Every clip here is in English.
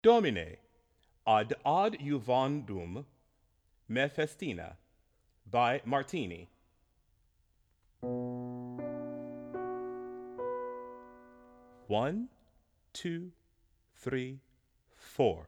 Domine, ad juvandum me festina, by Martini. One, two, three, four.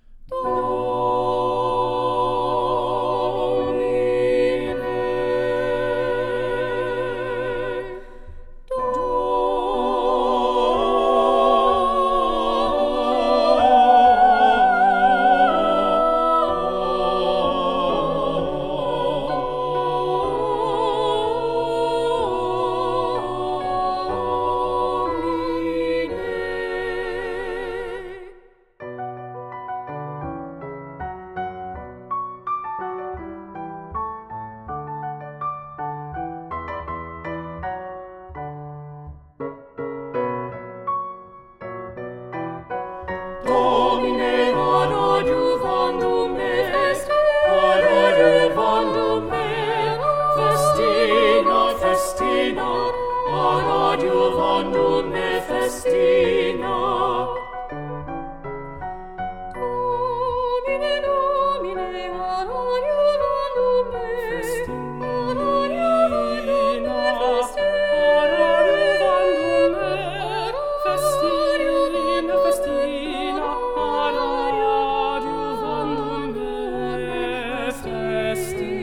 Domine, ad adiuvandum me festina, festina, ad adiuvandum me festina. Domine, Domine, ad adiuvandum me festina, ad adiuvandum me festina, festina, ad adiuvandum me festina.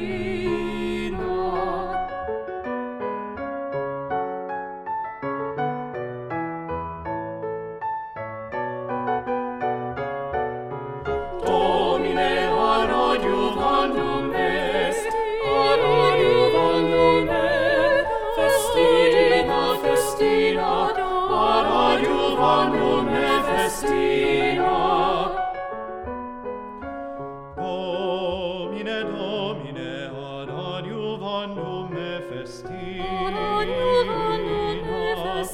Domine, ad adiuvandum me festina, festina, ad adiuvandum me festina. Domine, Domine, ad adiuvandum me festina, Ad adiuvandum me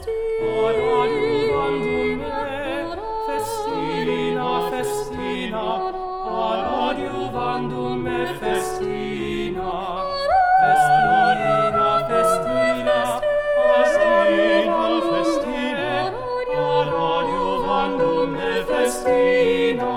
festina, festina, ad adiuvandum me festina, festina, festina, festina, ad adiuvandum me festina.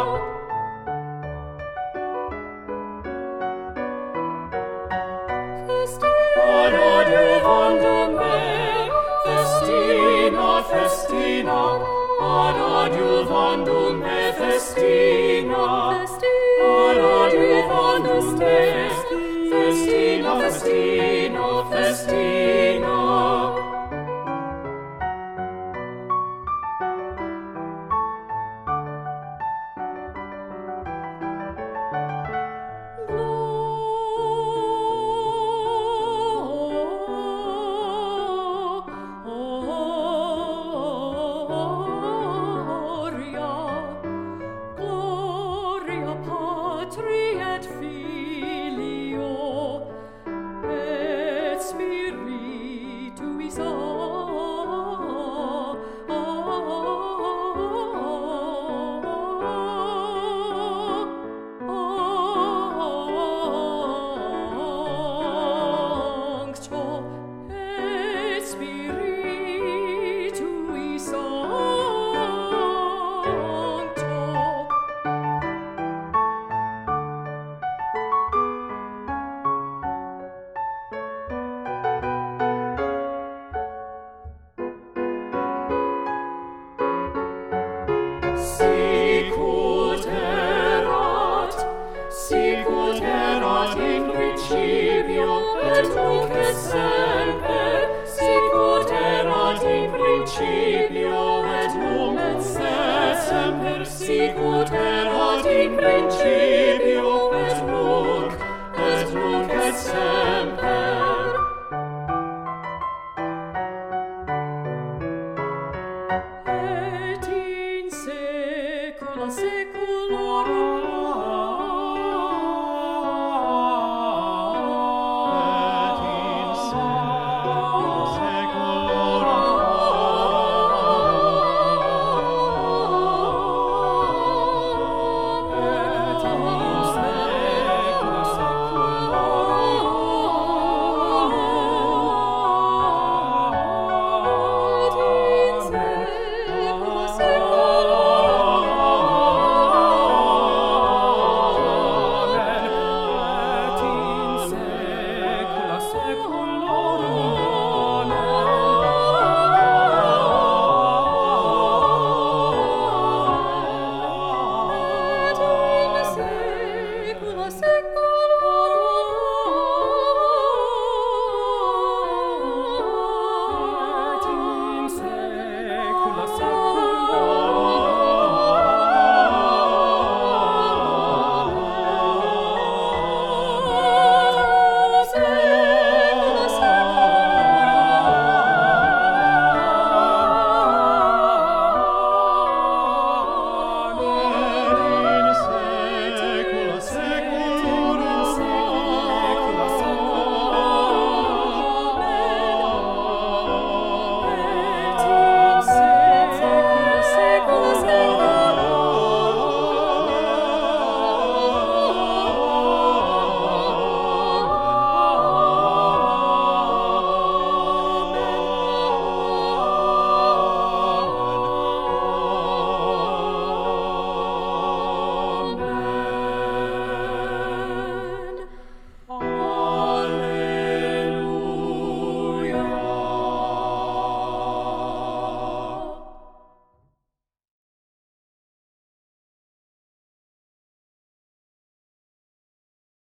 Ad adiuvandum me festina, festina, ad adiuvandum me festina, ad adiuvandum me festina, festina, festina. Gloria Patri et Filio et Spiritui Sancto et Spiritui Sancto. Sicut erat in principio, et nunc et semper. Sicut erat in principio, et nunc et semper. Sicut erat in principio, et nunc et semper. Et in saecula saeculorum.